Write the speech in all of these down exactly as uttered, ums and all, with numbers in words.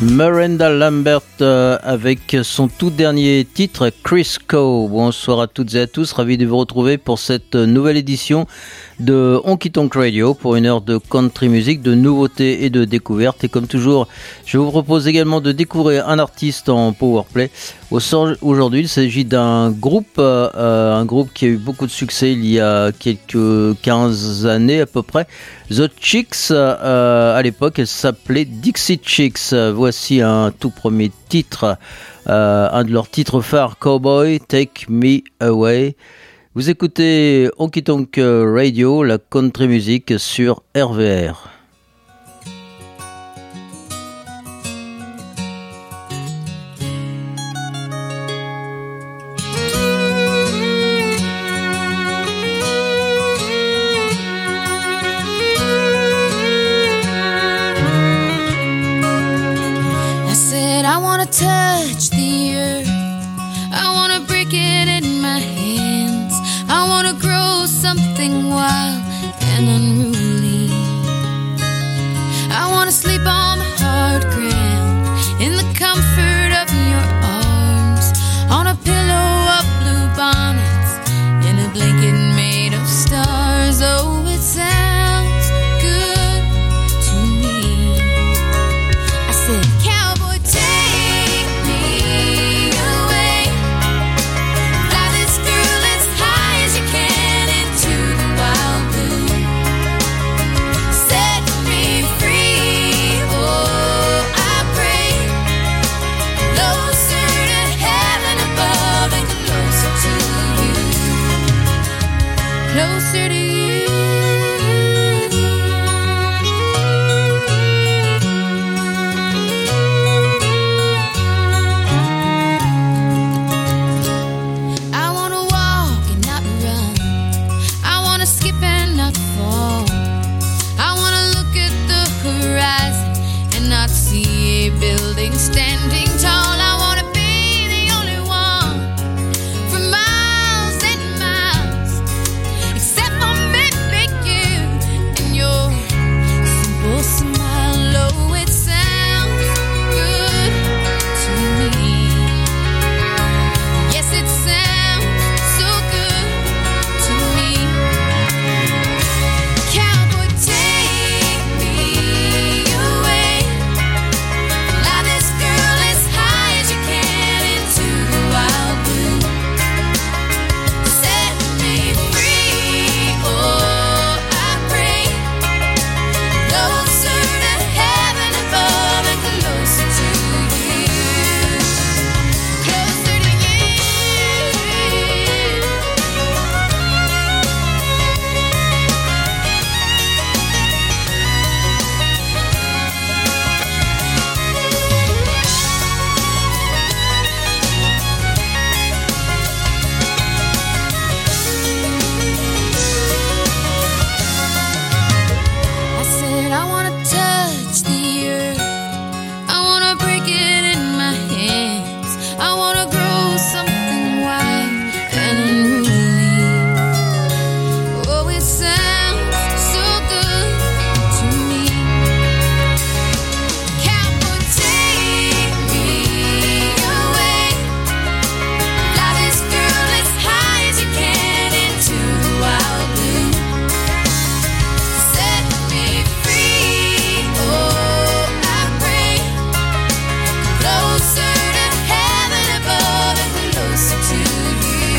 Miranda Lambert euh, avec son tout dernier titre Crisco. Bonsoir à toutes et à tous, ravi de vous retrouver pour cette nouvelle édition de Honky Tonk Radio pour une heure de country music, de nouveautés et de découvertes. Et comme toujours, je vous propose également de découvrir un artiste en powerplay. Aujourd'hui, il s'agit d'un groupe, euh, un groupe qui a eu beaucoup de succès il y a quelques quinze années à peu près. The Chicks, euh, à l'époque, elle s'appelait Dixie Chicks. Voici un tout premier titre, euh, un de leurs titres phares, Cowboy, Take Me Away. Vous écoutez Honky Tonk Radio, la country music sur R V R. Touch the earth, I wanna break it in my hands, I wanna grow something wild and unruly, I wanna sleep on the hard ground, in the comfort of your arms, on a pillow of blue bonnets, in a blanket made of stars. Oh, it sounds good to me. I said, cowboy, take me away, fly this girl as high as you can into the wild blue, set me free, oh, I pray, closer to heaven above and closer to you, closer to you. I wanna walk and not run, I wanna skip and not fall, I wanna look at the horizon and not see a building standing tall. I wanna be the only one for miles and miles, except for maybe you and your simple smile. Oh, it sounds good to me. Yes, it sounds so good to me. Cowboy, take me away, fly this girl as high as you can into the wild blue, set me free, oh, I pray, closer to heaven above and closer to you, closer to you. I said I wanna touch the earth, I wanna break it in my hands, I wanna grow something wild and unruly. Oh, it sounds so good to me. Cowboy, take me away, fly this girl as high as you can into the wild blue, set me free, oh, I pray, closer to heaven above and closer to you,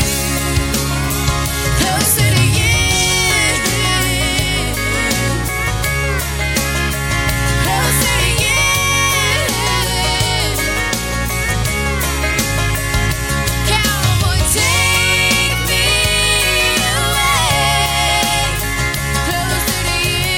closer to you, closer to you. Cowboy, take me away, closer to you.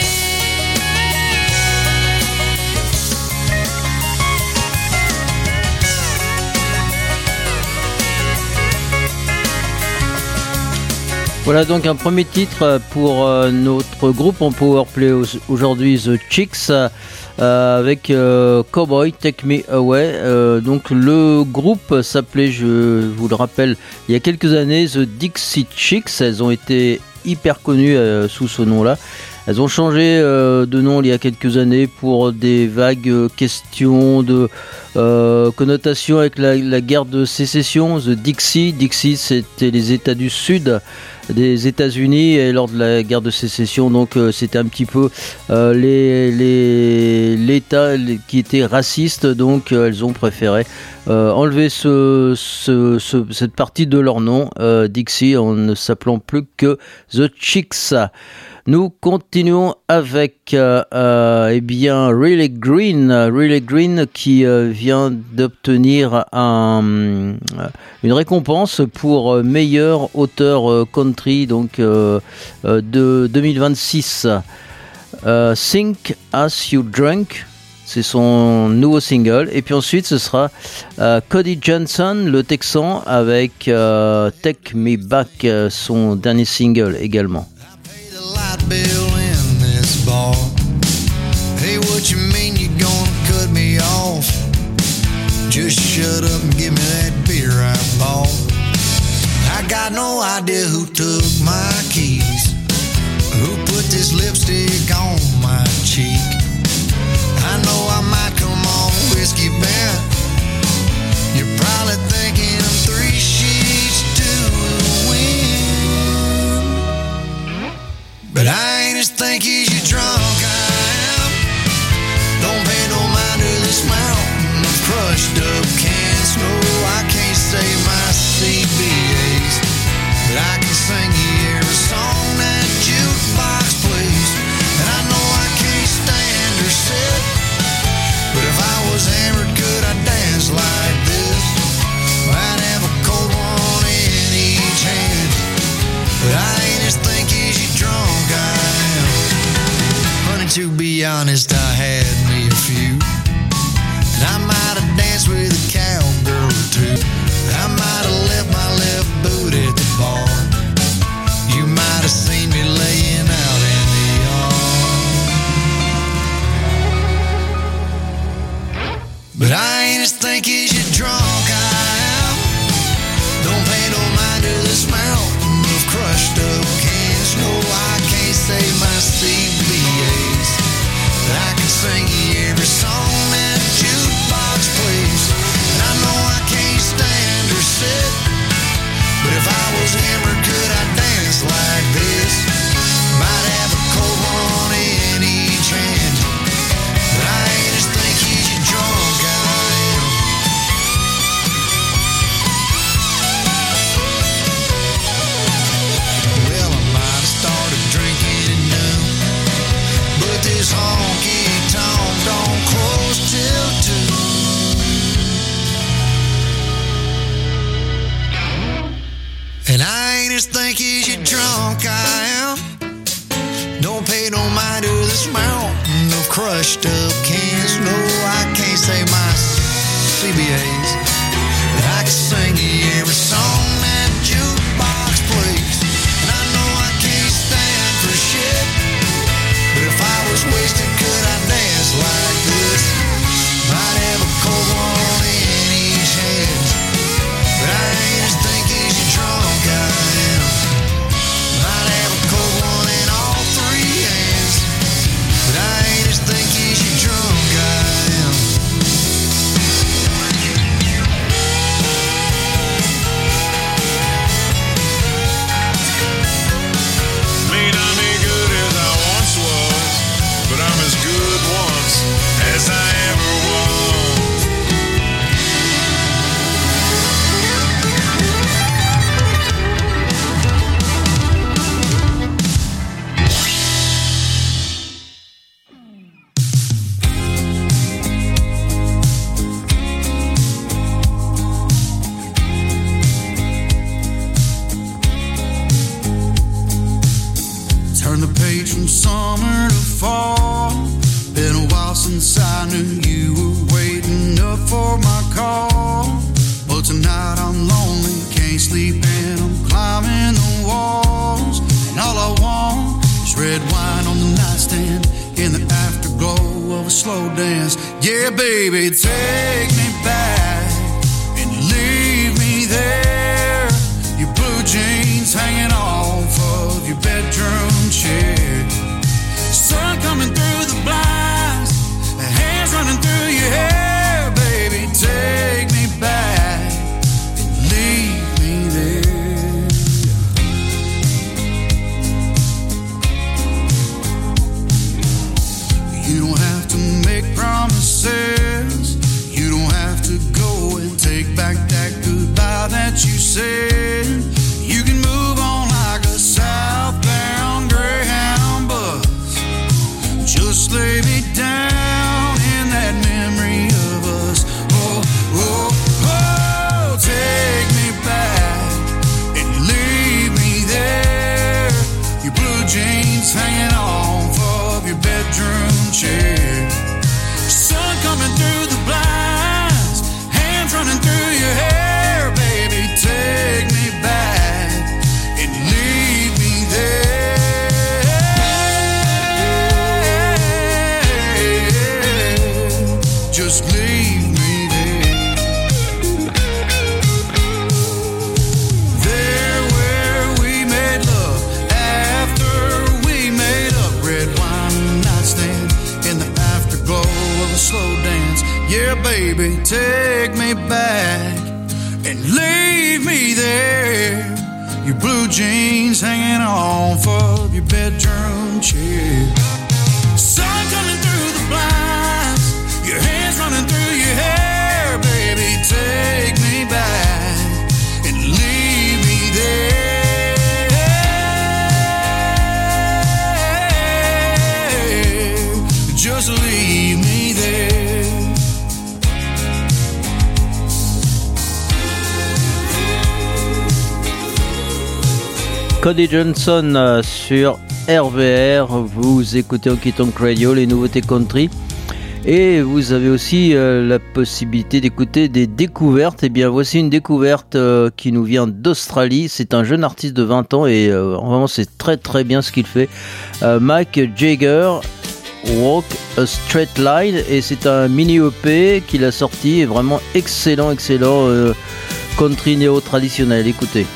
Voilà donc un premier titre pour euh, notre groupe en powerplay au- aujourd'hui, The Chicks, euh, avec euh, Cowboy, Take Me Away. Euh, donc le groupe s'appelait, je vous le rappelle, il y a quelques années, The Dixie Chicks. Elles ont été hyper connues euh, sous ce nom-là. Elles ont changé euh, de nom il y a quelques années pour des vagues euh, questions de euh, connotation avec la, la guerre de sécession, The Dixie. Dixie, c'était les États du Sud des États-Unis et lors de la guerre de sécession, donc euh, c'était un petit peu euh, les, les, l'État les, qui était raciste, donc euh, elles ont préféré euh, enlever ce, ce, ce, cette partie de leur nom, euh, Dixie, en ne s'appelant plus que The Chicks. Nous continuons avec euh, euh, eh bien Riley Green, Riley Green qui euh, vient d'obtenir un, une récompense pour meilleur auteur euh, country donc euh, euh, de deux mille vingt-six. Euh, Think As You Drunk, c'est son nouveau single, et puis ensuite ce sera euh, Cody Johnson, le Texan, avec euh, Take Me Back, son dernier single également. Bill in this bar. Hey, what you mean you gonna cut me off? Just shut up and give me that beer I bought. I got no idea who took my keys, who put this lipstick on my cheek. I know I might come on whiskey bent. You're probably thinking I'm three sheets to the wind, but I ain't as stinky as you drunk I am. Don't pay no mind to this mountain of crushed up cans. No, I can't say my C B As, but I can sing you every song that jukebox plays. And I know I can't stand or sit, but if I was hammered could I dance like this? Might have a cold one in each hand, but I ain't as stinky as you drunk I am. Honey, to be honest, I had me a few, and I might have danced with a cowgirl or two. I might have left my left boot at the bar. You might have seen me laying out in the yard, but I ain't as stinky as you drunk I am. Don't pay no mind to this mountain of crushed up cans. No, I can't say my C B As, but I can sing you every song that jukebox plays. And I know I can't stand or sit, but if I was hammered could I dance like this? Might have a cold one in each hand, but I ain't as stinky as you drunk I am. Well, I might have started drinking at noon, but this honky-tonk don't close till two. And I ain't as stinky as you drunk I am. Don't pay no mind to this mountain of crushed up cans. No, I can't say my C B As, but I can sing you every song that jukebox plays. And I know I can't stand for shit, but if I was wasted could I dance like this? Might have a cold one in each hand, but I ain't as stinky as you drunk I am. Might have a cold one in all three hands, but I ain't as stinky as you drunk I am. May not be good as I once was, but I'm as good once as I ever was. Turn the page from summer to fall. Been a while since I knew you were waiting up for my call. But tonight I'm lonely, can't sleep and I'm climbing the walls. And all I want is red wine on the nightstand in the afterglow of a slow dance. Yeah, baby, take me back and you leave me there. Your blue jeans hanging off of your bed promises. You don't have to go and take back that goodbye that you said. You can move on like a southbound Greyhound bus. Just lay me down in that memory of us. Oh, oh, oh, take me back and leave me there. Your blue jeans hanging off of your bedroom chair. Sun coming through the blinds, hands running through your hair. Baby, take me back and leave me there. Just leave me there. There where we made love after we made up. Red wine nightstand in the afterglow of a slow dance. Yeah, baby, take me back and leave me there. Your blue jeans hanging off of your bedroom chair. Sun coming through the blinds, your hands running through your hair. Baby, take me back and leave me there. Just leave me there. Cody Johnson euh, sur R V R, vous écoutez Honky Tonk Radio, les nouveautés country, et vous avez aussi euh, la possibilité d'écouter des découvertes. Et bien voici une découverte euh, qui nous vient d'Australie. C'est un jeune artiste de vingt ans et euh, vraiment c'est très très bien ce qu'il fait. euh, Mike Jagger, Walk a Straight Line, et c'est un mini E P qu'il a sorti, et vraiment excellent excellent euh, country néo-traditionnel. Écoutez.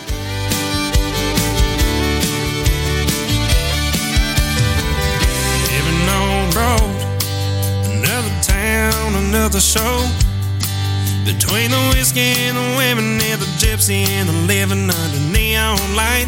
Another show between the whiskey and the women and the gypsy and the living under neon light.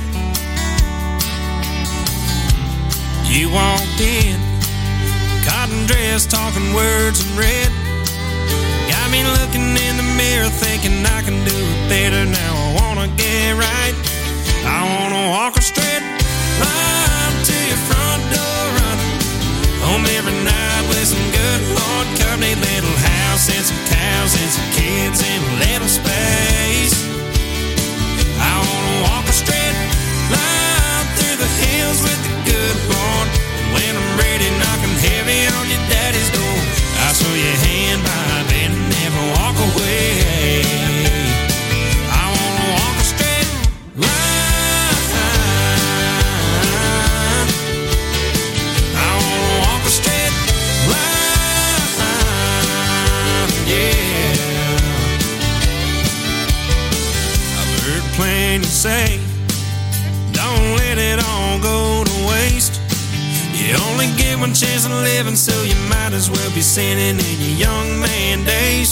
You walked in, cotton dress, talking words in red. Got me looking in the mirror, thinking I can do it better. Now I wanna get right. I wanna walk a straight line to your front door, running home every night with some good Lord company, little house and some cows and some kids in a little space. I wanna walk a straight line through the hills with the good Lord. And when I'm ready, knocking heavy on your daddy's door, I'll show your hand by bend and never walk away. I wanna walk a straight line. Plain to say, don't let it all go to waste. You only get one chance of living, so you might as well be sinning in your young man days.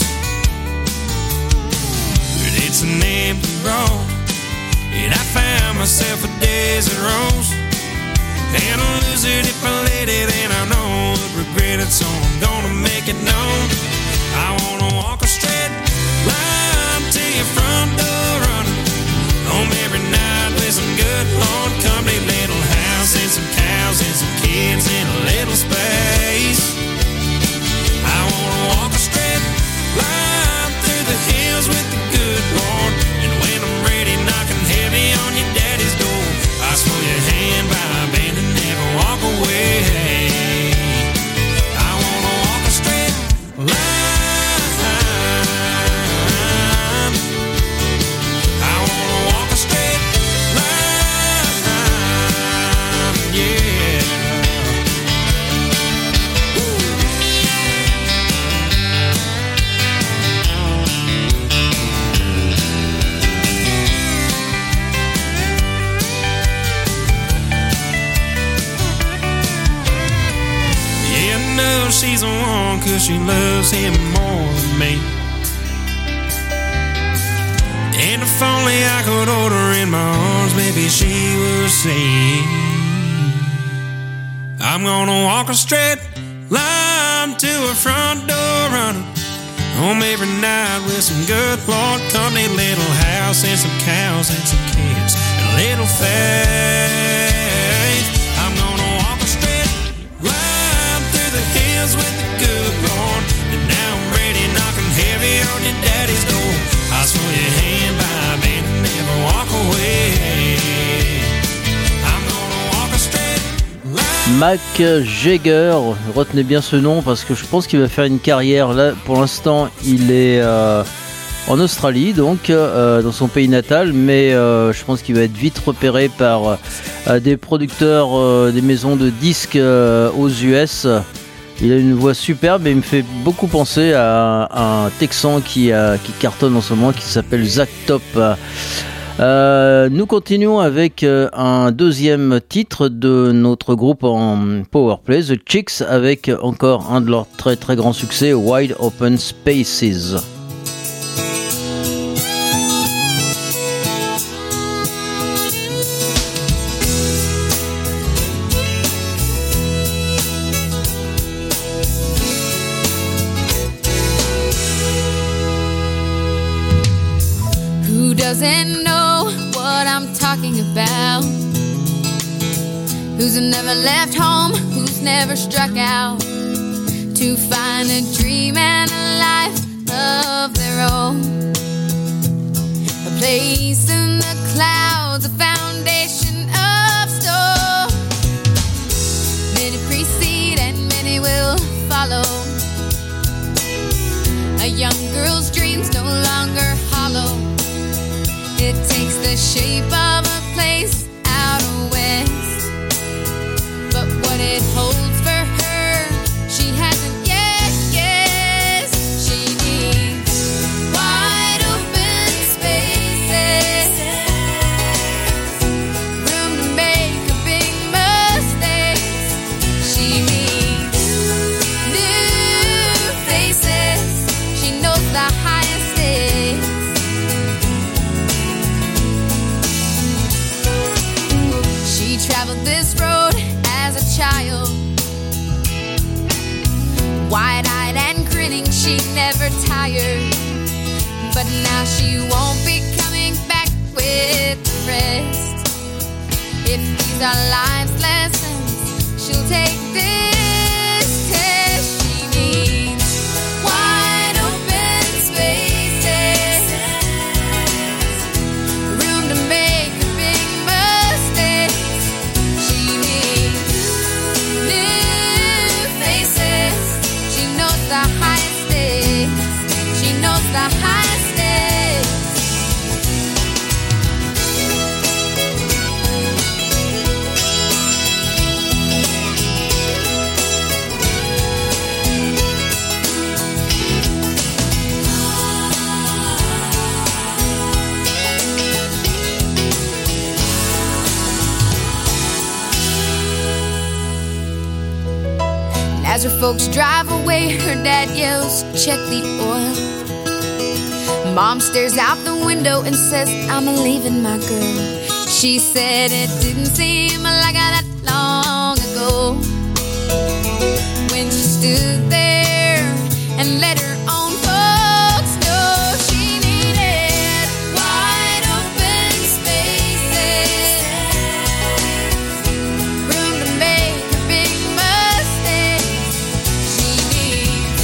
But it's an empty road, and I found myself a desert rose. And I'll lose it if I let it, and I know I'd regret it, so I'm gonna make it known. I wanna walk a straight line to your front door, running home every night with some good Lord company, little house and some cows and some kids in a little space. I wanna walk a straight line through the hills with the good Lord. And when I'm ready, knocking heavy on your daddy's door, I slow your hand by bend and never walk away. I wanna walk a straight line. She's the one 'cause she loves him more than me. And if only I could hold her in my arms, maybe she would say, I'm gonna walk a straight line to her front door running. Home every night with some good Lord company, little house and some cows and some kids and a little faith. I'm gonna walk a straight line through the hills with the good Lord, and now I'm ready knocking heavy on your daddy's door. I'll swing your hand by me and never walk away. I'm gonna walk a straight line. Mac Jagger, retenez bien ce nom parce que je pense qu'il va faire une carrière. Là, pour l'instant, il est euh, en Australie, donc euh, dans son pays natal, mais euh, je pense qu'il va être vite repéré par euh, des producteurs, euh, des maisons de disques euh, aux U S. Il a une voix superbe et il me fait beaucoup penser à, à un Texan qui, a, qui cartonne en ce moment, qui s'appelle Zach Top. Euh, nous continuons avec euh, un deuxième titre de notre groupe en powerplay, The Chicks, avec encore un de leurs très très grands succès, Wide Open Spaces. Who doesn't know what I'm talking about? Who's never left home? Who's never struck out to find a dream and a life of their own? A place in the clouds, a foundation of stone. Many precede and many will follow. A young girl's dreams no longer hollow. It takes the shape of a place out west, but what it holds for her, she hasn't yet guessed. She needs wide open spaces, room to make her big mistakes. She needs new faces. She knows the highest stakes. She traveled this road as a child, wide-eyed and grinning, she never tired. But now she won't be coming back with the rest. If these are life's lessons, she'll take this test. She needs wide open spaces, room to make her big mistakes. She needs new faces. She knows the highest stakes. She knows the highest stakes. As her folks drive away, her dad yells, "Check the oil." Mom stares out the window and says, "I'm leaving my girl." She said it didn't seem like that long ago when she stood there and let her own folks know she needed wide open spaces, room to make her big mistakes. She needs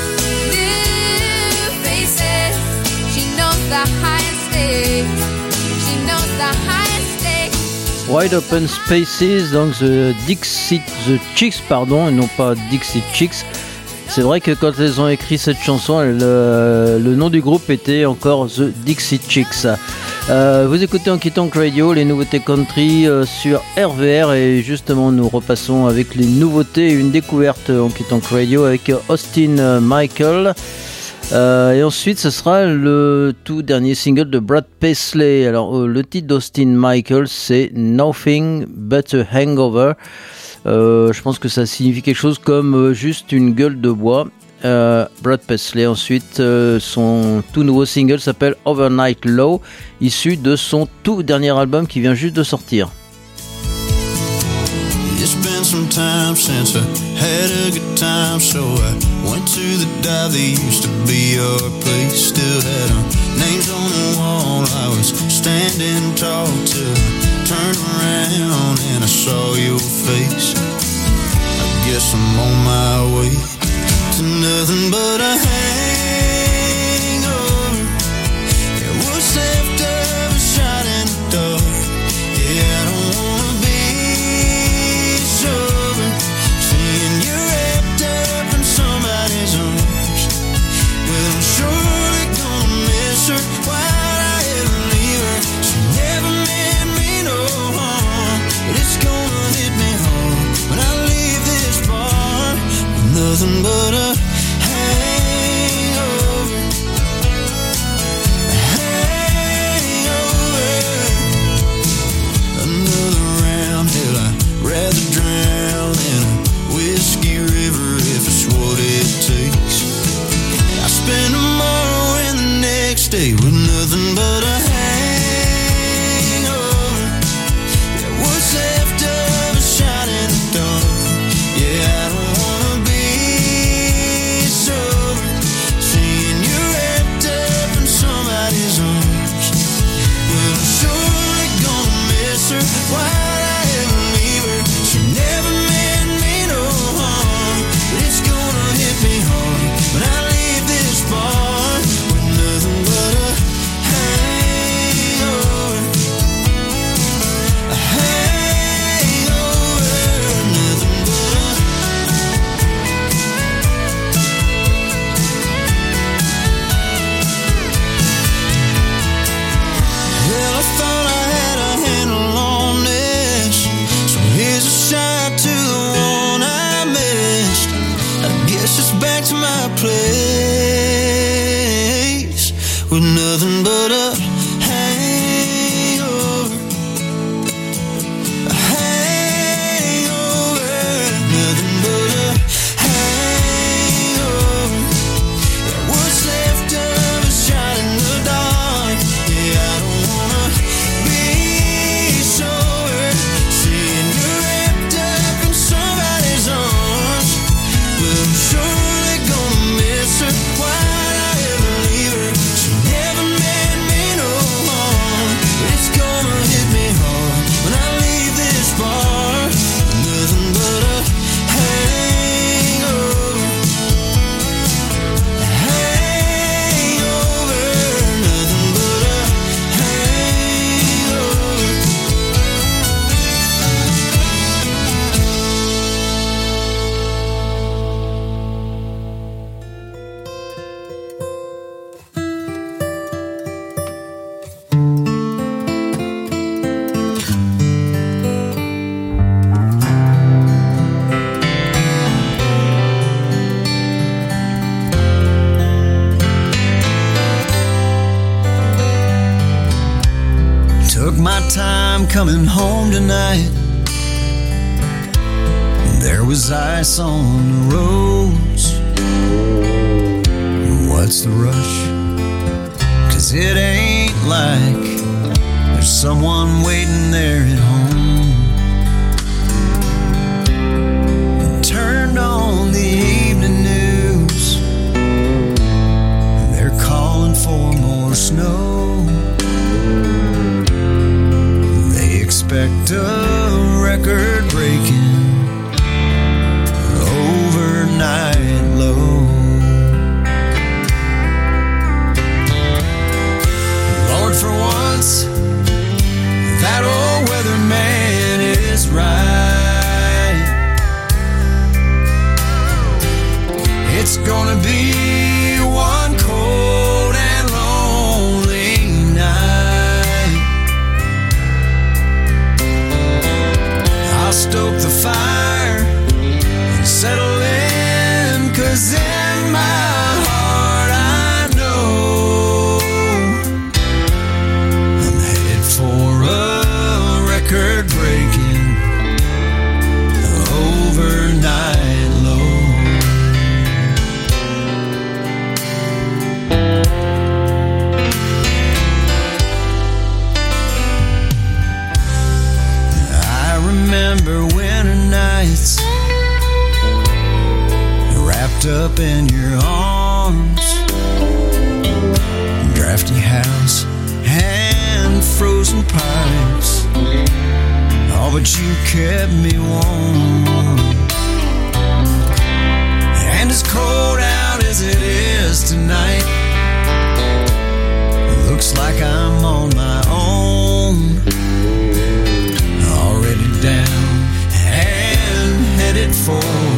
new faces. She knows the highest stakes. She knows the highest stakes. Wide Open Spaces, donc The Dixie, The Chicks, pardon, et non pas Dixie Chicks. C'est vrai que quand elles ont écrit cette chanson, elle, euh, le nom du groupe était encore The Dixie Chicks. Euh, vous écoutez Honky Tonk Radio, les nouveautés country euh, sur R V R, et justement nous repassons avec les nouveautés, une découverte Honky Tonk Radio avec Austin Michael. Euh, et ensuite ce sera le tout dernier single de Brad Paisley. Alors euh, le titre d'Austin Michael, c'est Nothing But a Hangover. Euh, je pense que ça signifie quelque chose comme euh, juste une gueule de bois. euh, Brad Paisley. Ensuite, euh, son tout nouveau single s'appelle Overnight Low, issu de son tout dernier album qui vient juste de sortir. It's been been some time since I had a good time, so I went to the dive that used to be our place. Still had our names on the wall. I was standing tall till I turned around and I saw your face. I guess I'm on my way to nothing but a hangover. Yeah, what's left of a shot in the dark? Yeah, I don't wanna be sober, seeing you wrapped up in somebody's arms. Well, I'm surely gonna miss her. Why'd I ever leave her? She never meant me no harm, but it's gonna hit me hard when I leave this bar. Nothing but a hangover, a hangover. Another round, hell, I'd rather drown in a whiskey river if it's what it takes. I spend tomorrow and the next day with nothing but a hangover. Yeah, what's left of a shot in the dark? Yeah, I don't wanna be sober, seeing you wrapped up in somebody's arms. Well, I'm surely gonna miss her. Why'd I ever leave her? She never meant me no harm, but it's gonna hit me hard when I leave this bar with nothing but a hangover, a hangover, nothing but a. Well, I thought I had a handle on this, so here's a shot to the one I missed. I guess it's back to my place with nothing but a hangover, a hangover, nothing but a hangover. Yeah, what's left of a shot in the dark? Yeah, I don't wanna be sober, seeing you wrapped up in somebody's arms. Well, I'm surely gonna miss her. Why'd I ever leave her? She never meant me no harm, but it's gonna hit me hard when I leave this bar. Nothing but a hangover, a hangover, nothing but a hangover. Took my time coming home tonight. There was ice on the roads. What's the rush? 'Cause it ain't like there's someone waiting there at home. Turned on the evening news. They're calling for more snow. They expect a record-breaking overnight low. Lord, for once, that old weatherman wrapped up in your arms. Drafty house and frozen pipes. Oh, but you kept me warm. And as cold out as it is tonight, it looks like I'm on my own. Already down and headed for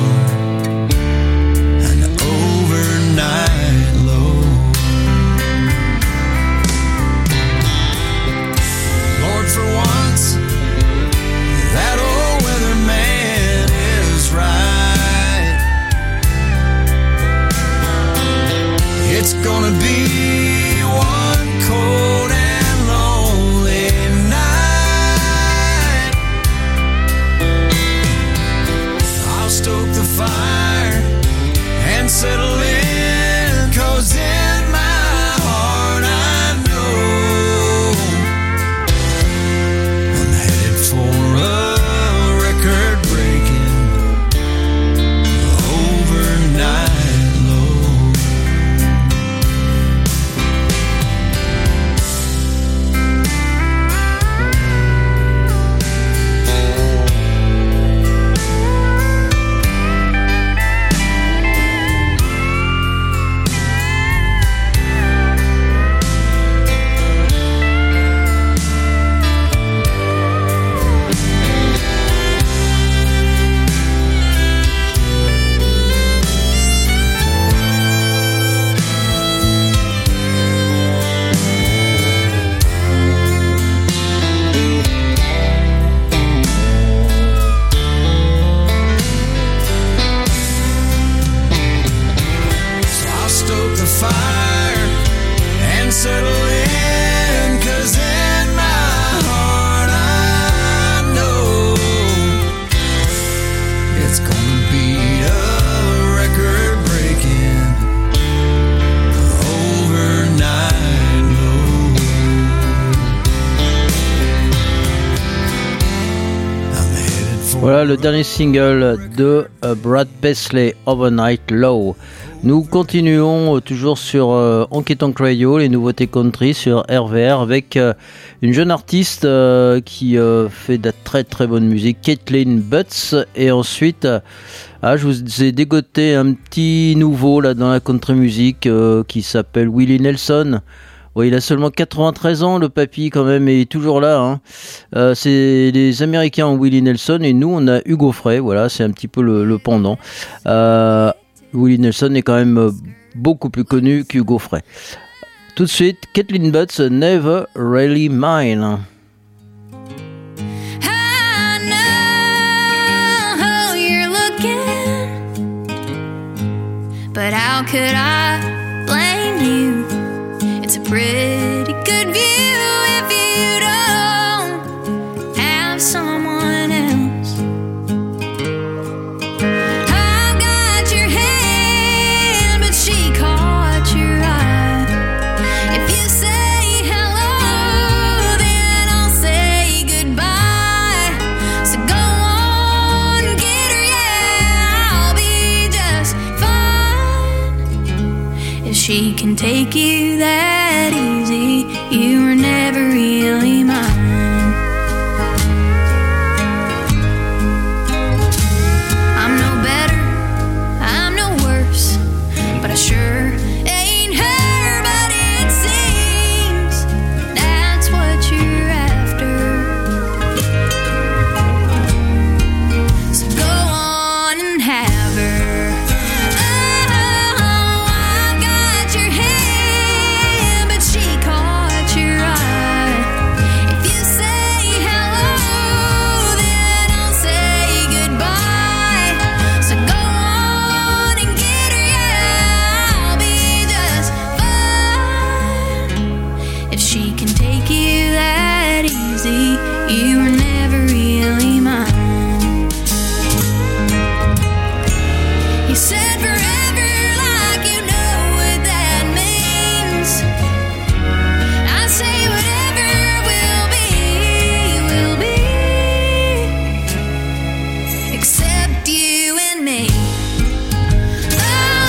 an overnight low. Lord, for once, that old weatherman is right. It's gonna be one cold and lonely night. I'll stoke the fire and settle in, 'cause in my heart I know I'm headed for a record-breaking overnight low. So I'll stoke the fire and settle in, 'cause in my heart I know it's gonna be a record-breaking overnight low. I'm headed for Voilà le dernier single de euh, Brad Paisley, Overnight Low. Nous continuons euh, toujours sur euh, Honky Tonk Radio, les nouveautés country sur R V R avec euh, une jeune artiste euh, qui euh, fait de la très très bonne musique, Caitlin Butts. Et ensuite, euh, ah, je vous ai dégoté un petit nouveau là dans la country music euh, qui s'appelle Willie Nelson. Oui, il a seulement quatre-vingt-treize ans, le papy, quand même, et il est toujours là. Hein. Euh, c'est les Américains ont Willie Nelson et nous, on a Hugo Frey. Voilà, c'est un petit peu le, le pendant. Euh, Willie Nelson est quand même euh, beaucoup plus connu qu'Hugo Frey. Tout de suite, Caitlin Butts, Never Really Mine. I know you're looking, but how could I blame you? It's a pretty good view if you don't have someone else. I got your hand, but she caught your eye. If you say hello, then I'll say goodbye. So go on, get her, yeah, I'll be just fine. If she can take you that easy, you were never really mine. I'm no better, I'm no worse, but I sure ain't her, but it seems that's what you're after. So go on and have her. Oh, I've got your hand, but she caught your eye. If you say hello, then I'll say goodbye. So go on and get her, yeah, I'll be just fine. If she can take you that easy, you were never really mine. You said forever like you know what that means. I say whatever will be, will be, except you and me. Oh,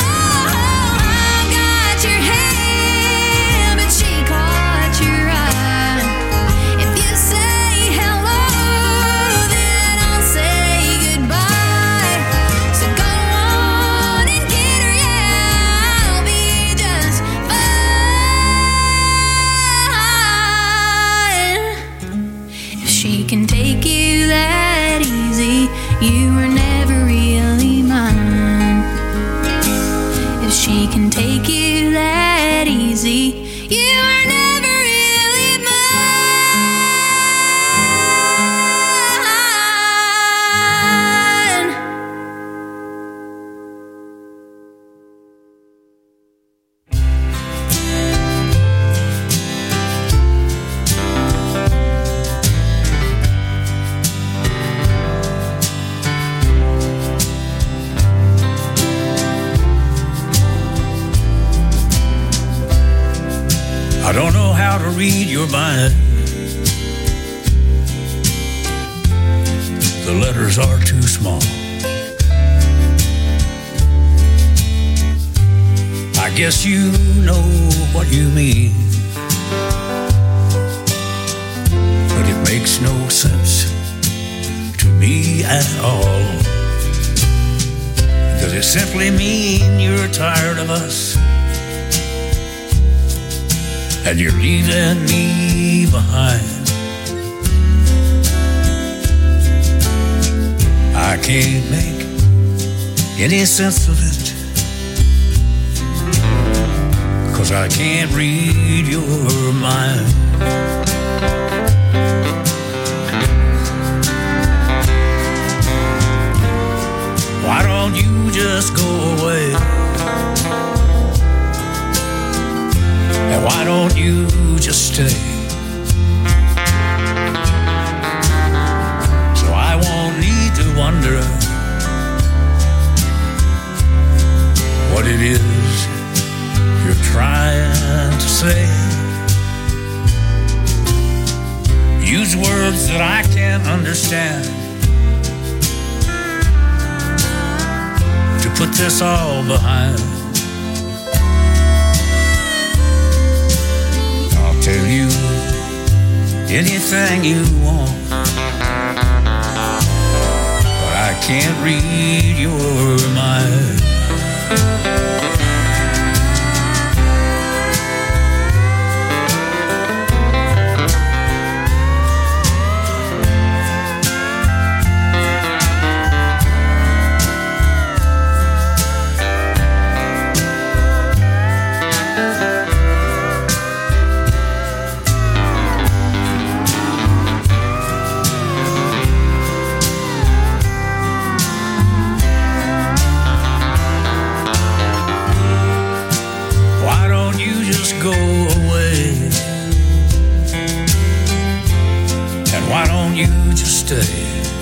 how to read your mind. The letters are too small. I guess you know what you mean, but it makes no sense to me at all. Does it simply mean you're tired of us and you're leaving me behind? I can't make any sense of it, 'cause I can't read your mind. Why don't you just go away? And why don't you just stay? So I won't need to wonder what it is you're trying to say. Use words that I can't understand to put this all behind. I'll tell you anything you want, but I can't read your mind. Go away, and why don't you just stay?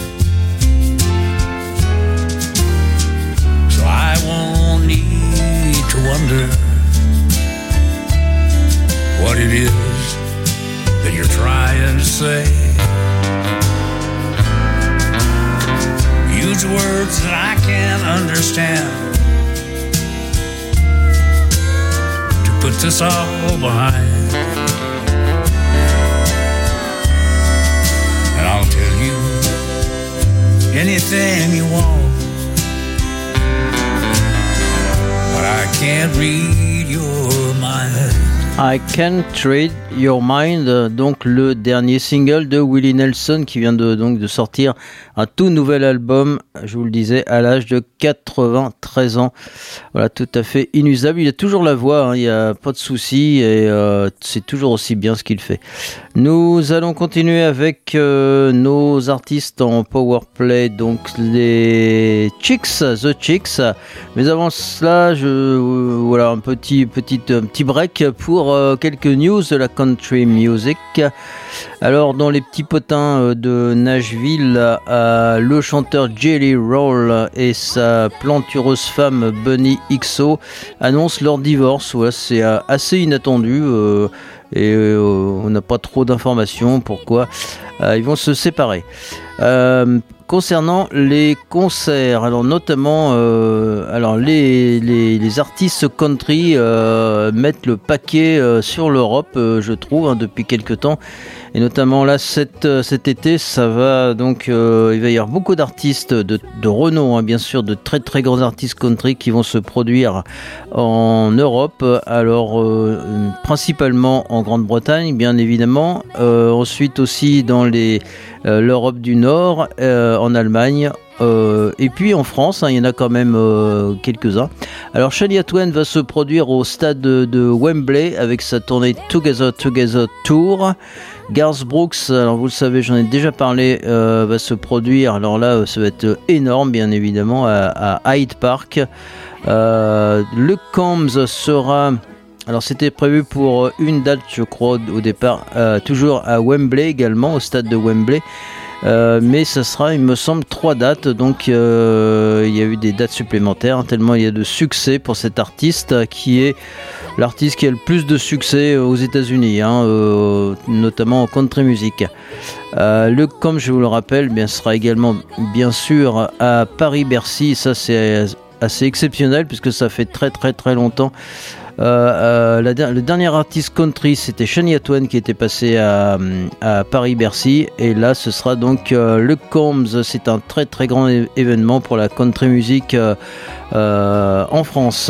So I won't need to wonder what it is that you're trying to say. Use words that I can't understand, put this all behind. And I'll tell you anything you want, but I can't read your mind. I Can't Read Your Mind, donc le dernier single de Willie Nelson qui vient de, donc, de sortir un tout nouvel album, je vous le disais, à l'âge de quatre-vingt-treize ans. Voilà, tout à fait inusable. Il a toujours la voix, hein, il n'y a pas de souci et euh, c'est toujours aussi bien ce qu'il fait. Nous allons continuer avec euh, nos artistes en powerplay, donc les Chicks, The Chicks. Mais avant cela, je, euh, voilà, un petit, petit, un petit break pour euh, quelques news de la country music. Alors, dans les petits potins de Nashville, euh, le chanteur Jelly Roll et sa plantureuse femme Bunny X O annoncent leur divorce. Voilà, c'est euh, assez inattendu euh, et euh, on n'a pas trop d'informations pourquoi euh, ils vont se séparer. Euh, Concernant les concerts, alors notamment, euh, alors les, les, les artistes country euh, mettent le paquet euh, sur l'Europe, euh, je trouve, hein, depuis quelques temps. Et notamment là, cet, cet été, ça va donc, euh, il va y avoir beaucoup d'artistes de, de renom, hein, bien sûr, de très très grands artistes country qui vont se produire en Europe. Alors, euh, principalement en Grande-Bretagne, bien évidemment. Euh, ensuite aussi dans les, euh, l'Europe du Nord, euh, en Allemagne. Euh, et puis en France, hein, il y en a quand même euh, quelques-uns. Alors Shania Twain va se produire au stade de, de Wembley avec sa tournée Together Together Tour. Garth Brooks, alors vous le savez, j'en ai déjà parlé, euh, va se produire, alors là ça va être énorme bien évidemment, à, à Hyde Park. Euh, le Combs sera, alors c'était prévu pour une date je crois au départ, euh, toujours à Wembley également, au stade de Wembley. Euh, mais ça sera, il me semble, trois dates. Donc euh, il y a eu des dates supplémentaires, hein, tellement il y a de succès pour cet artiste qui est l'artiste qui a le plus de succès aux États-Unis, hein, euh, notamment en country music. Euh, le, comme je vous le rappelle, bien, ce sera également bien sûr à Paris-Bercy. Ça c'est assez exceptionnel puisque ça fait très très très longtemps. Euh, euh, la, le dernier artiste country c'était Shania Twain qui était passé à, à Paris-Bercy, et là ce sera donc euh, le Combs. C'est un très très grand é- événement pour la country music euh, euh, en France.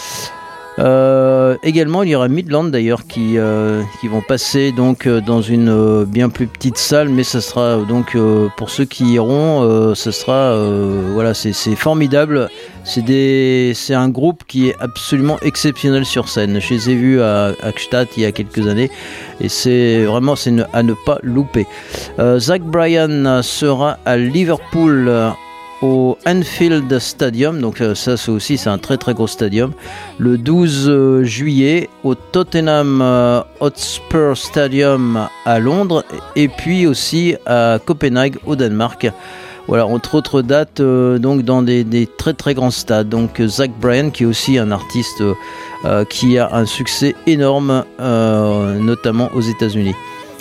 Euh, également il y aura Midland d'ailleurs qui, euh, qui vont passer donc euh, dans une euh, bien plus petite salle, mais ce sera donc euh, pour ceux qui iront, euh, ce sera euh, voilà, c'est, c'est formidable. C'est, des, c'est un groupe qui est absolument exceptionnel sur scène. Je les ai vus à, à Gstaad il y a quelques années et c'est vraiment c'est ne, à ne pas louper. euh, Zach Bryan sera à Liverpool au Anfield Stadium, donc euh, ça c'est aussi c'est un très très gros stadium, le douze juillet, au Tottenham euh, Hotspur Stadium à Londres, et puis aussi à Copenhague au Danemark. Voilà, entre autres dates, euh, donc dans des, des très très grands stades. Donc Zach Bryan qui est aussi un artiste euh, qui a un succès énorme, euh, notamment aux États-Unis.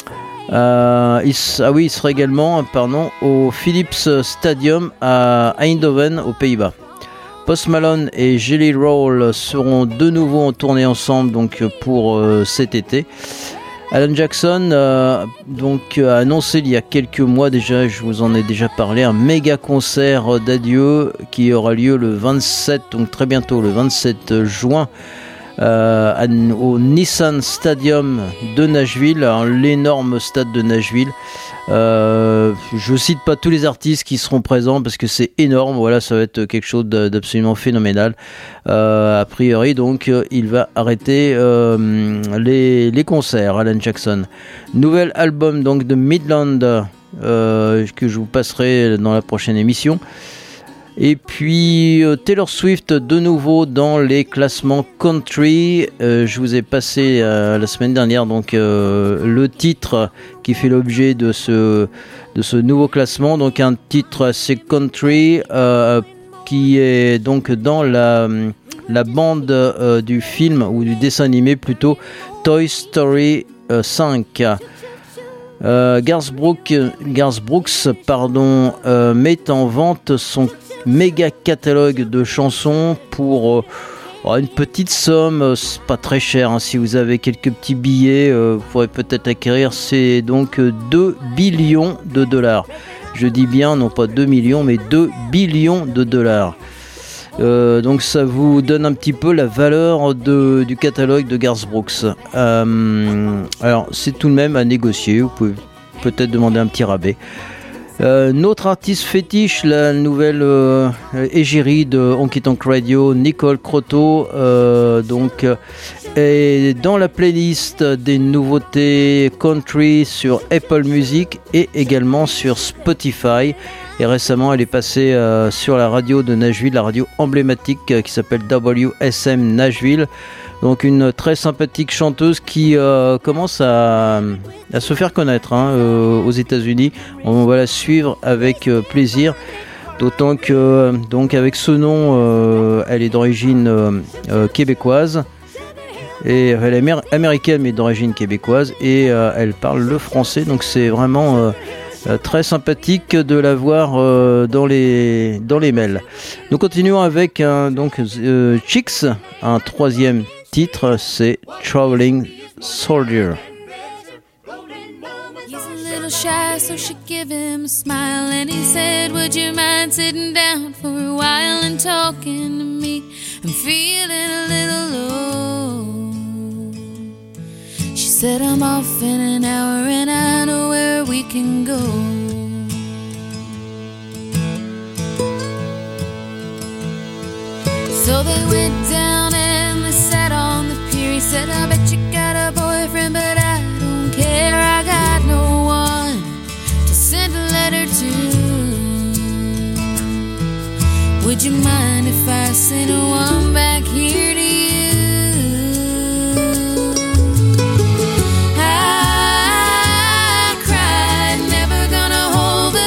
Euh, il, ah oui, il sera également pardon, au Philips Stadium à Eindhoven aux Pays-Bas. Post Malone et Jelly Roll seront de nouveau en tournée ensemble donc pour euh, cet été. Alan Jackson euh, donc a annoncé il y a quelques mois déjà, je vous en ai déjà parlé, un méga concert d'adieu qui aura lieu le vingt-sept, donc très bientôt, le vingt-sept juin. Euh, au Nissan Stadium de Nashville, hein, l'énorme stade de Nashville. Euh, je cite pas tous les artistes qui seront présents parce que c'est énorme. Voilà, ça va être quelque chose d'absolument phénoménal. Euh, a priori, donc, il va arrêter euh, les, les concerts. Alan Jackson. Nouvel album donc de Midland euh, que je vous passerai dans la prochaine émission. Et puis euh, Taylor Swift de nouveau dans les classements country. Euh, je vous ai passé euh, la semaine dernière donc euh, le titre qui fait l'objet de ce de ce nouveau classement. Donc un titre assez country euh, qui est donc dans la la bande euh, du film ou du dessin animé plutôt Toy Story euh, cinq. Euh, Garth Brooks, Garth Brooks pardon, euh, met en vente son méga catalogue de chansons pour euh, une petite somme, c'est pas très cher, hein, si vous avez quelques petits billets, euh, vous pourrez peut-être acquérir, c'est donc deux billions de dollars. Je dis bien, non pas deux millions, mais deux billions de dollars. Euh, donc ça vous donne un petit peu la valeur de, du catalogue de Garth Brooks. Euh, alors c'est tout de même à négocier, vous pouvez peut-être demander un petit rabais. Euh, notre artiste fétiche, la nouvelle euh, égérie de Honky Tonk Radio, Nicole Croteau, euh, donc est dans la playlist des nouveautés country sur Apple Music et également sur Spotify. Et récemment, elle est passée euh, sur la radio de Nashville, la radio emblématique euh, qui s'appelle W S M Nashville. Donc une très sympathique chanteuse qui euh, commence à, à se faire connaître hein, euh, aux États-Unis. On va la suivre avec euh, plaisir. D'autant que donc avec ce nom, euh, elle est d'origine euh, euh, québécoise. Et elle est amér- américaine mais d'origine québécoise et euh, elle parle le français. Donc c'est vraiment euh, Euh, très sympathique de la voir euh, dans les dans les mails. Nous continuons avec un donc euh, Chicks, un troisième titre, c'est Traveling Soldier. He's a little shy, so she gave him a smile, and he said, would you mind sitting down for a while and talking to me? I'm feeling a little low. She said, I'm off in an hour and I know where we can go. So they went down and they sat on the pier. He said, I bet you got a boyfriend, but I don't care. I got no one to send a letter to. Would you mind if I sent one back here to you? I cried, never gonna hold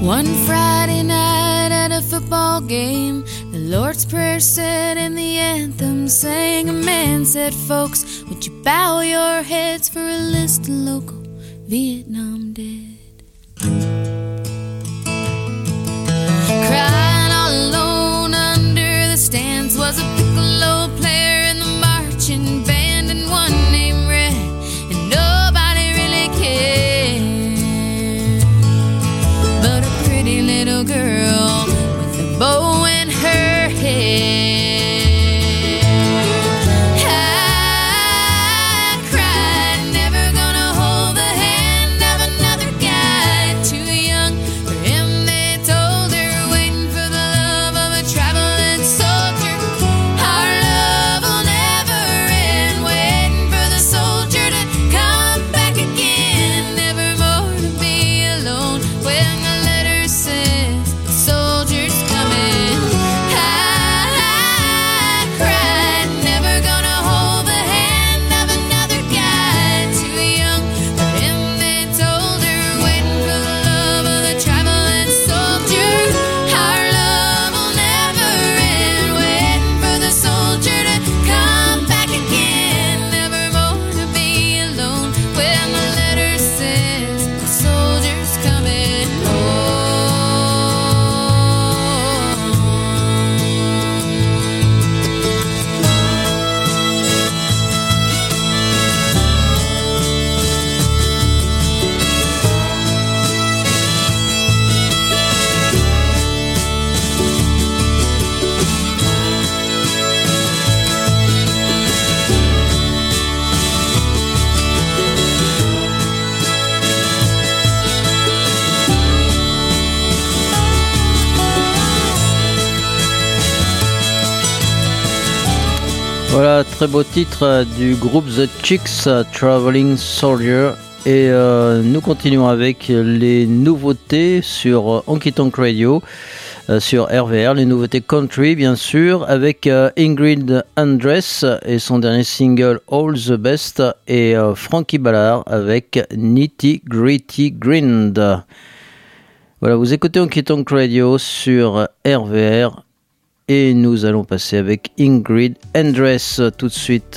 One Friday night at a football game, the Lord's Prayer said and the anthem sang. A man said, "Folks, would you bow your heads for a list of local Vietnam dead?" Crying all alone under the stands was a piccolo player in the marching band, and one named Red, and nobody really cared. But a pretty little girl with a bow in her hair. I cried, never gonna hold the hand of another guy too young for him. They told her, waiting for the love of a traveling soldier. Our love will never end, waiting for the soldier to come back again. Never more to be alone when the letter says the soldier's coming. I, I cried, never gonna hold the hand of another guy too young for him. They told her, waiting for the love of the traveling soldier. Our love will never end, waiting for the soldier to come back again. Never more to be alone when the letter says the soldier's coming home. Voilà, très beau titre du groupe The Chicks, Traveling Soldier. Et euh, nous continuons avec les nouveautés sur Honky Tonk Radio, euh, sur R V R, les nouveautés country bien sûr, avec euh, Ingrid Andress et son dernier single All the Best, et euh, Frankie Ballard avec Nitty Gritty Grind. Voilà, vous écoutez Honky Tonk Radio sur R V R. Et nous allons passer avec Ingrid Andress tout de suite.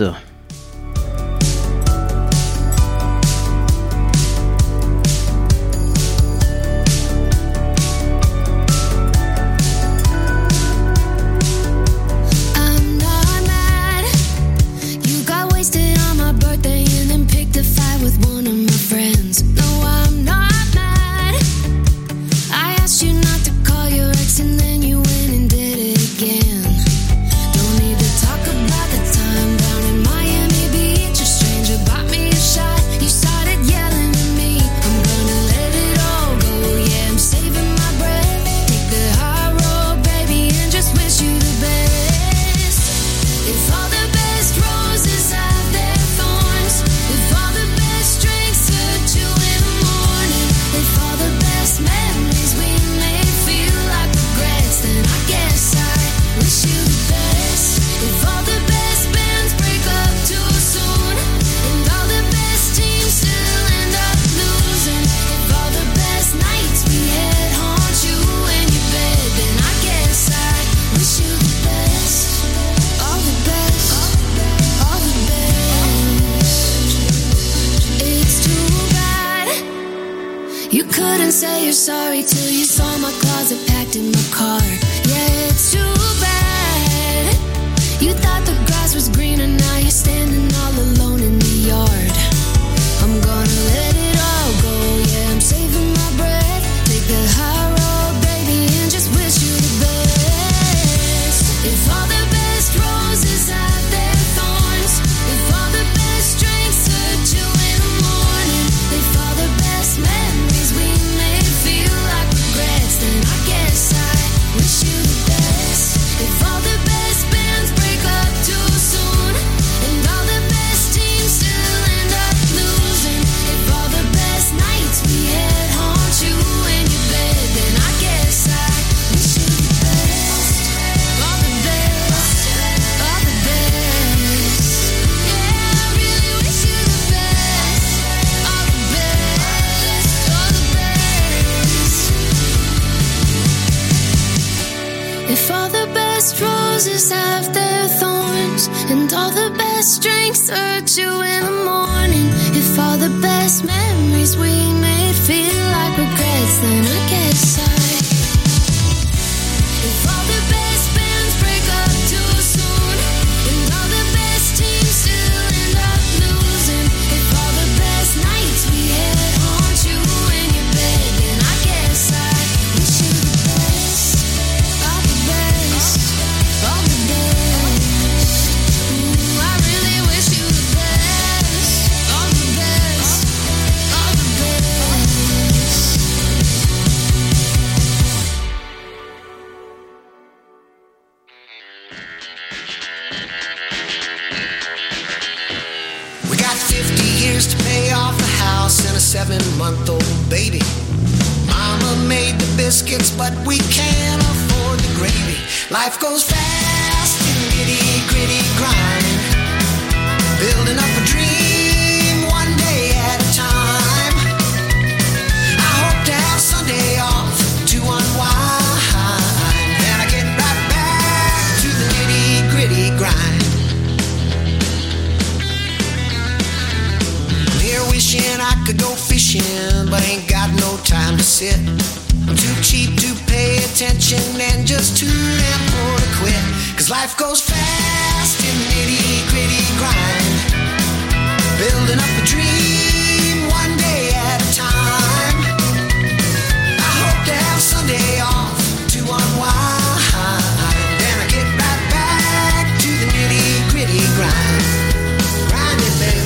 I'm not mad. You got wasted on my birthday and then picked a fight with one of my friends. No, I'm not mad. I asked you not to call your ex and then you went and did it again. Don't need to talk about the time down in Miami Beach. A stranger bought me a shot. You started yelling at me. I'm gonna let it all go. Yeah, I'm saving my breath. Take the high road, baby, and just wish you the best. If all the best roses have their thorns, if all the best drinks hurt you in the morning, if all the best memories we made feel like regrets, then I guess I wish you the best. If all the best bands break up too soon, and all the best teams still end up losing, if all the best nights we had haunt you in your bed, then I guess I wish you the best. All the best, all the best. It's too bad you couldn't say you're sorry till you saw my closet packed in my car. Yeah, it's too bad. You thought the grass was greener, now you're standing all alone in the yard. I'm gonna let it all go. Yeah, I'm saving my breath. Take the high road, baby, and just wish you the best. If all the best roses have their thorns, if all the best drinks hurt you in the morning, if all the best memories we made feel like regrets, then I guess I wish you the best. If all the best bands break up too soon, and all the best teams still end up losing, if all best roses have their thorns, and all the best drinks hurt you in the morning. If all the best memories we made feel like regrets, then I guess I. If all the best bands break up too soon, and all the best teams still end up losing, if all the best nights we had haunt you in your bed, then I guess I wish you the best, all the best, all the best. Ooh, I really wish you the best, all the best, all the best. We got fifty years to pay off the house and a seven-month-old baby. Mama made the biscuits, but we can't afford the gravy. Life goes fast in nitty-gritty grind, building up a dream one day at a time. I hope to have Sunday off to unwind, then I get right back to the nitty-gritty grind. Here wishing I could go fishing, but ain't got no time to sit. I'm too cheap to pay attention and just too damn poor to quit. Cause life goes fast in the nitty-gritty grind, building up a dream one day at a time. I hope to have Sunday off to unwind, then I get right back to the nitty-gritty grind. Grind it, baby.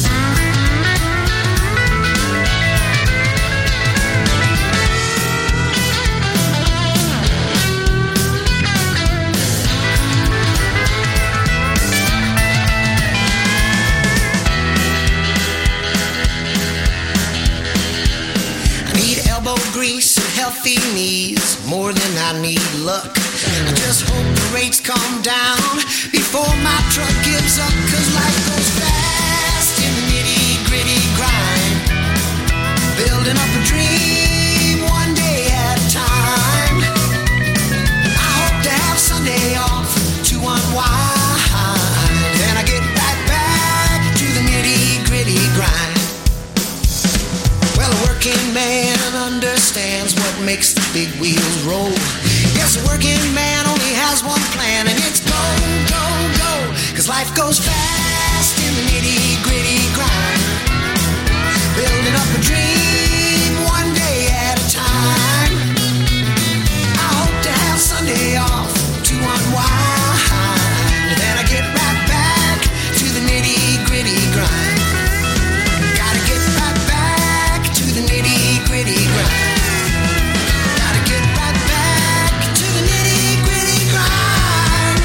Grease and healthy knees, more than I need luck. I just hope the rates calm down before my truck gives up. Cause life goes fast in the nitty-gritty grind, building up a dream one day at a time. I hope to have Sunday off to unwind, then I get right back to the nitty-gritty grind. Well, a working man understands what makes the big wheels roll. Yes, a working man only has one plan, and it's go, go, go. Cause life goes fast in the nitty-gritty grind, building up a dream one day at a time. I hope to have Sunday off to unwind, then I get right back to the nitty-gritty grind. Gotta get right back to the nitty-gritty grind. Gotta get right back to the nitty-gritty grind.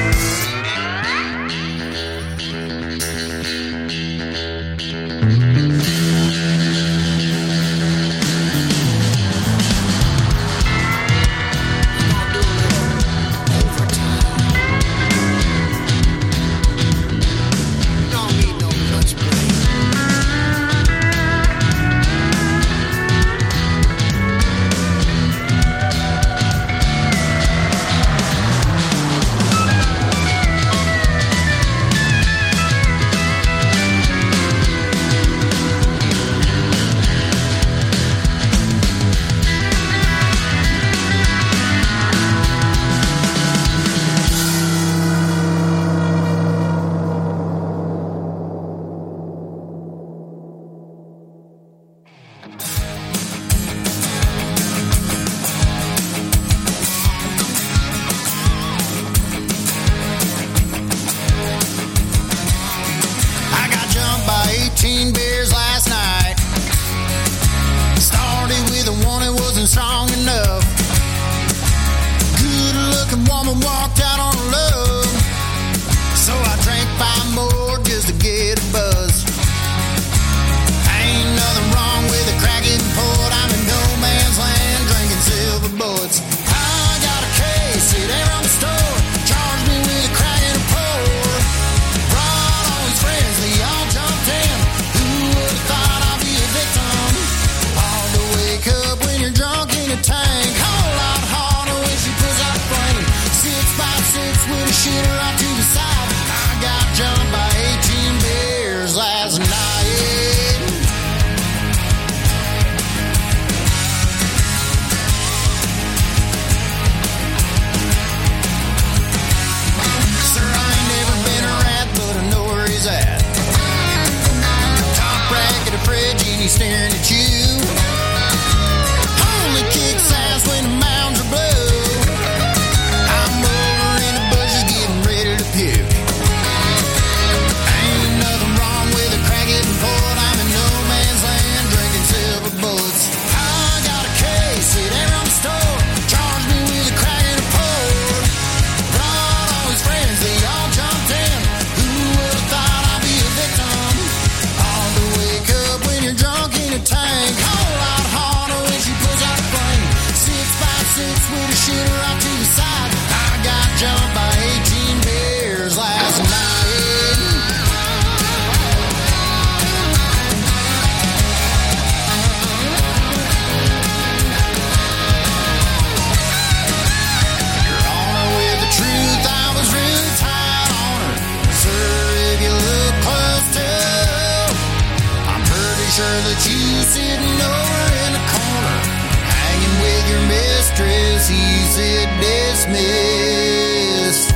Don't need no lunch break. I got jumped by eighteen beers last night. Started with a one that wasn't strong enough. Good looking woman walked out on love, so I drank five more just to get a buzz. Ain't nothing wrong with a cracking port. I'm in no man's land drinking silver bullets. I got a case, sit there on the store, charged me with a crack and a pour. Brought all his friends, they all jumped in. Who would have thought I'd be a victim? Hard to wake up when you're drunk in a tank. Whole lot harder when she pulls out the flame. Six by six with a shooter right to the side. I got jumped by eighteen bears last night. You're on her with the truth, I was really tight on her. Sir, if you look close too, I'm pretty sure that you sitting over in the corner, hanging with your mistress. He said dismissed.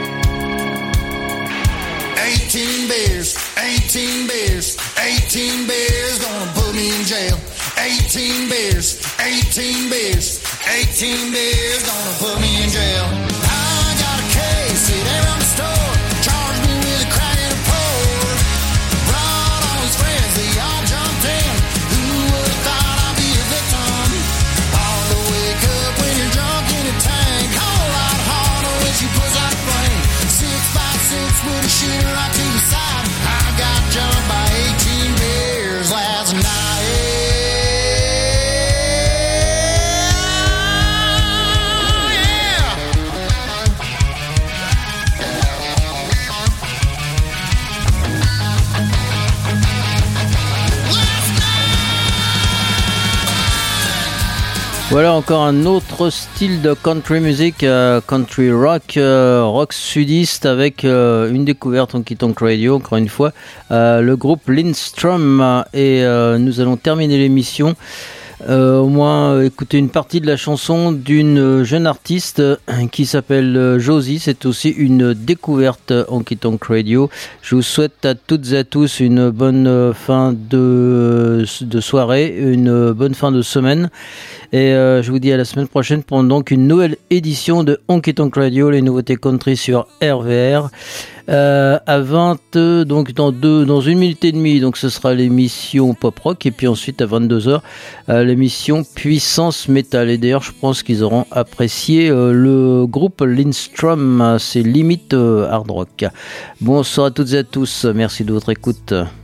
Eighteen beers, eighteen beers, eighteen beers, gonna put me in jail. Eighteen beers, eighteen beers, eighteen beers, gonna put me in jail. I got a case, sit around the store, charged me with a crack and a pour. Brought all his friends, they all jumped in. Who would've thought I'd be a victim? Hard to wake up when you're drunk in a tank. Whole lot harder when she pulls out a flame. Six by six with a shooter right to the side. I got jumped by eighteen beers last night. Voilà encore un autre style de country music, euh, country rock, euh, rock sudiste avec euh, une découverte en Honky-Tonk Radio, encore une fois, euh, le groupe Lindstrom. Et euh, nous allons terminer l'émission. Euh, au moins euh, écouter une partie de la chanson d'une jeune artiste euh, qui s'appelle euh, Josie. C'est aussi une découverte en Honky-Tonk Radio. Je vous souhaite à toutes et à tous une bonne euh, fin de, de soirée, une bonne fin de semaine. Et euh, je vous dis à la semaine prochaine pour donc une nouvelle édition de Honky-Tonk Radio, les nouveautés country sur R V R. Euh, à vingt, donc dans deux, dans une minute et demie, donc ce sera l'émission pop rock, et puis ensuite à vingt-deux heures, euh, l'émission Puissance Metal. Et d'ailleurs, je pense qu'ils auront apprécié euh, le groupe Lindstrom, c'est limite euh, hard rock. Bonsoir à toutes et à tous, merci de votre écoute.